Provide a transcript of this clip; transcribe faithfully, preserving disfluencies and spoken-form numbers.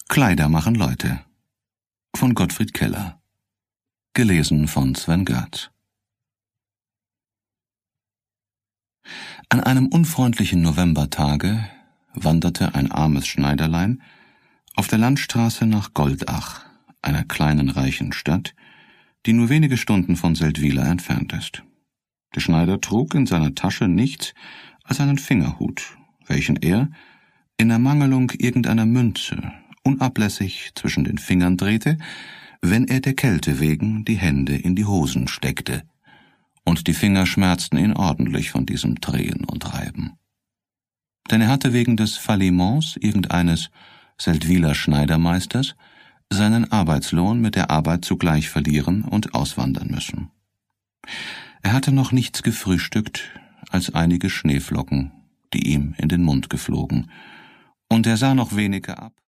Kleider machen Leute von Gottfried Keller. Gelesen von Sven Görtz. An einem unfreundlichen Novembertage wanderte ein armes Schneiderlein auf der Landstraße nach Goldach, einer kleinen reichen Stadt, die nur wenige Stunden von Seldwyla entfernt ist. Der Schneider trug in seiner Tasche nichts als einen Fingerhut, welchen er, in Ermangelung irgendeiner Münze, unablässig zwischen den Fingern drehte, wenn er der Kälte wegen die Hände in die Hosen steckte, und die Finger schmerzten ihn ordentlich von diesem Drehen und Reiben. Denn er hatte wegen des Falliments irgendeines Seldwyler Schneidermeisters seinen Arbeitslohn mit der Arbeit zugleich verlieren und auswandern müssen. Er hatte noch nichts gefrühstückt als einige Schneeflocken, die ihm in den Mund geflogen, und er sah noch weniger ab,